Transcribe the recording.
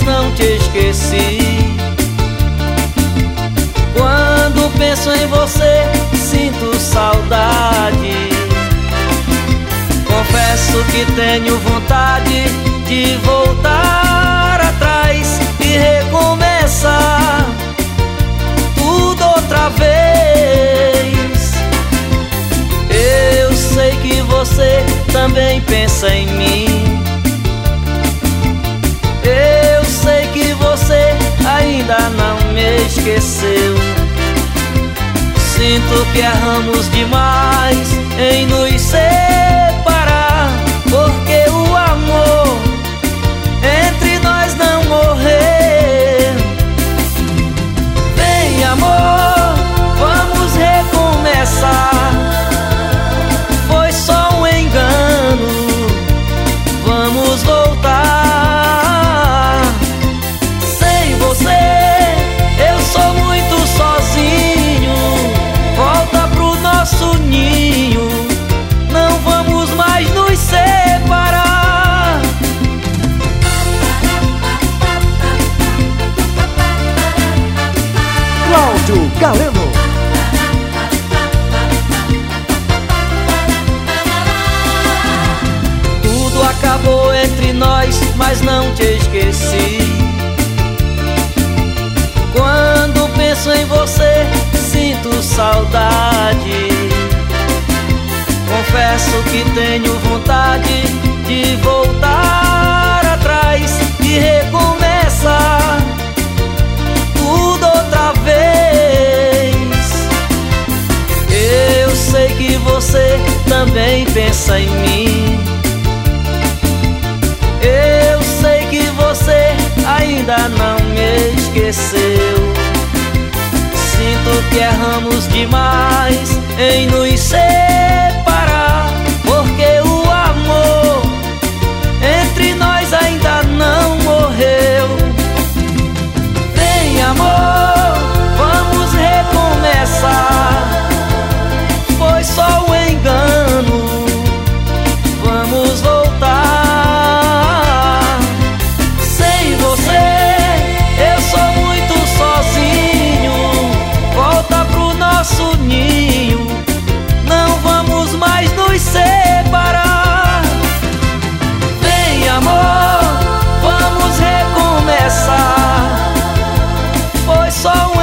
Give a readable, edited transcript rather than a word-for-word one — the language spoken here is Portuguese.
não te esqueci. Quando penso em você, sinto saudade. Confesso que tenho vontade de voltar atrás e recomeçar tudo outra vez. Eu sei que você também pensa em mim. Eu sei que você ainda não me esqueceu. Sinto que erramos demais em nos separar, porque o amor entre nós não morreu. Vem, amor, vamos recomeçar. Foi só um engano, vamos voltar. Sem você eu sou muito sozinho. Volta pro nosso ninho, não vamos mais nos separar. Cláudio Galeno. Tudo acabou entre nós, mas não te esqueci. Quando penso em você, sinto saudade. Confesso que tenho vontade de voltar atrás e recomeçar tudo outra vez. Eu sei que você também pensa em mim. Eu sei que você ainda não me esqueceu. Sinto que erramos demais em nos separar, porque o amor entre nós ainda não morreu. Vem, amor, vamos recomeçar. Foi só um engano, vamos voltar. Sem você eu sou muito sozinho. Volta pro nosso ninho, não vamos mais nos separar. Vem, amor, vamos recomeçar. Foi só um